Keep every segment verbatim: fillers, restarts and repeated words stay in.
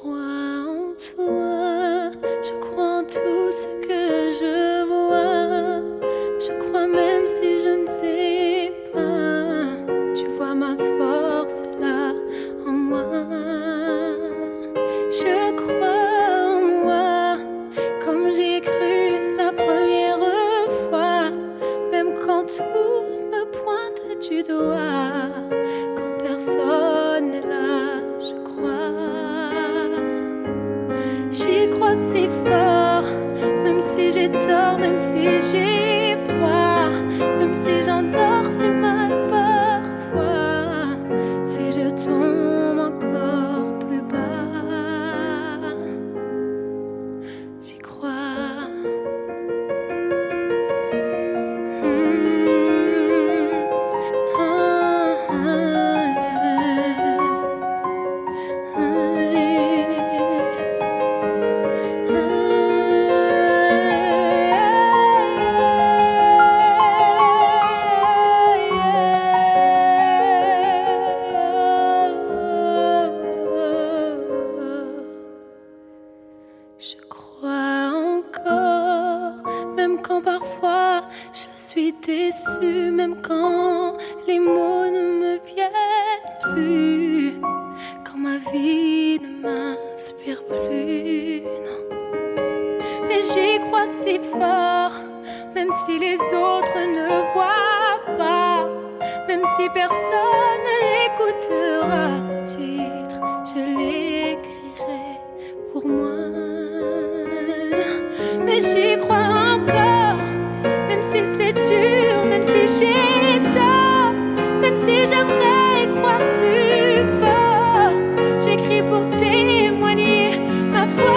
crois en toi, je crois en tout ce que je vois. Je crois même si je ne sais pas, tu vois ma force là en moi. Je crois en moi, comme j'ai cru la première fois, même quand tout me pointe du doigt, quand personne n'est là, je crois. J'y crois si fort, même si j'ai tort, même si j'ai froid, même si j'endors si mal parfois, si je tombe encore plus bas, j'y crois. Mmh. Ah, ah, ah, je crois encore, même quand parfois je suis déçue, même quand les mots ne me viennent plus, quand ma vie ne m'inspire plus, non. Mais j'y crois si fort, même si les autres ne voient pas, même si personne n'écoutera ce titre, je l'écrirai pour moi. Mais j'y crois encore, même si c'est dur, même si j'ai tort, même si j'aimerais croire plus fort, j'écris pour témoigner ma foi.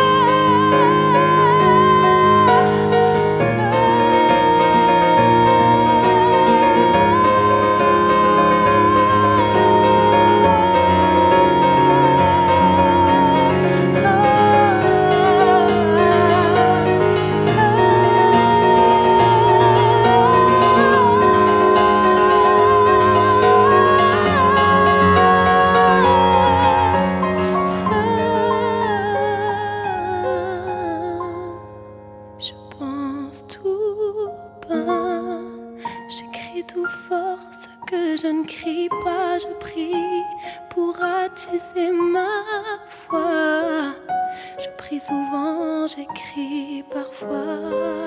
Je pense tout bas, j'écris tout fort ce que je ne crie pas, je prie pour attiser ma foi. Je prie souvent, j'écris parfois,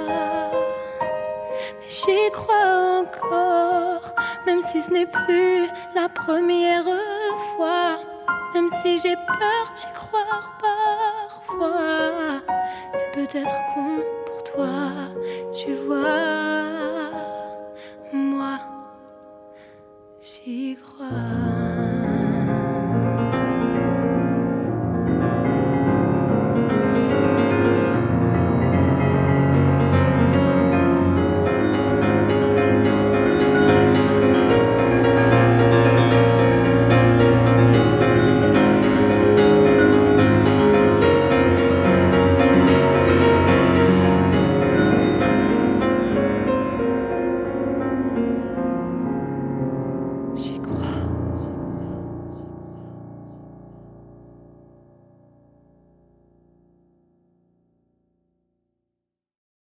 mais j'y crois encore, même si ce n'est plus la première fois, même si j'ai peur d'y croire parfois. C'est peut-être con pour toi, tu vois.